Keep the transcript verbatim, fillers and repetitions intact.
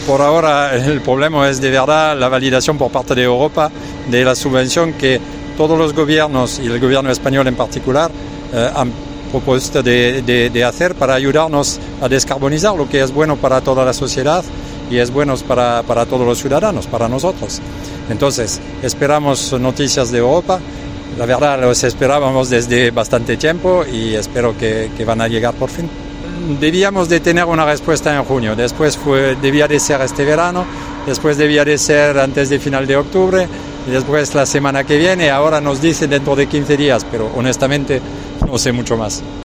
Por ahora el problema es de verdad la validación por parte de Europa de la subvención que todos los gobiernos y el gobierno español en particular eh, han propuesto de, de, de hacer para ayudarnos a descarbonizar, lo que es bueno para toda la sociedad y es bueno para, para todos los ciudadanos, para nosotros. Entonces, esperamos noticias de Europa. La verdad, los esperábamos desde bastante tiempo y espero que, que van a llegar por fin. Debíamos de tener una respuesta en junio, después fue, debía de ser este verano, después debía de ser antes de final de octubre, y después la semana que viene, ahora nos dicen dentro de quince días, pero honestamente no sé mucho más.